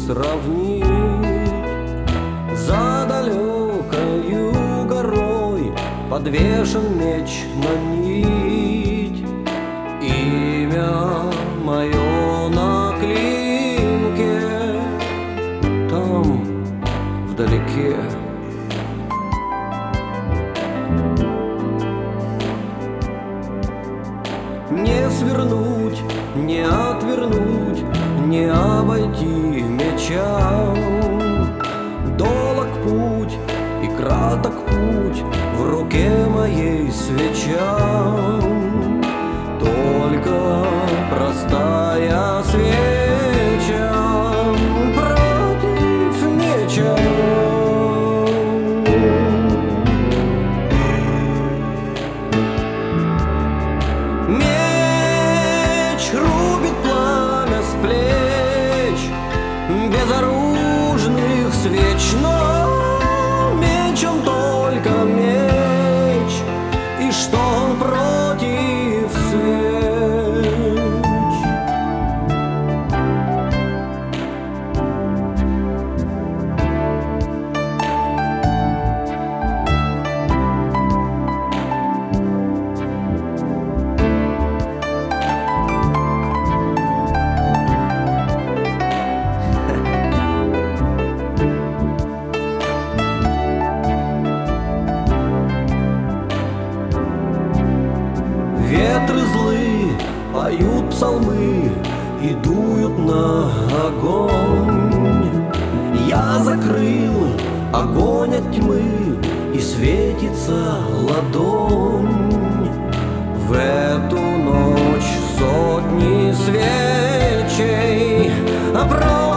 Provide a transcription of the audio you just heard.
сравнить. За далекою горой подвешен меч на нить. Имя мое на клинке там, вдалеке. Не свернуть, не отвернуть, не обойти меча. Долог путь и краток путь, в руке моей свеча. Только простая свеча против меча. Меч рубит пламя с плеч безоружных свеч, но меч он только меч, и что он против свеч. Ветры злы поют псалмы и дуют на огонь. Я закрыл огонь от тьмы, и светится ладонь. В эту ночь сотни свечей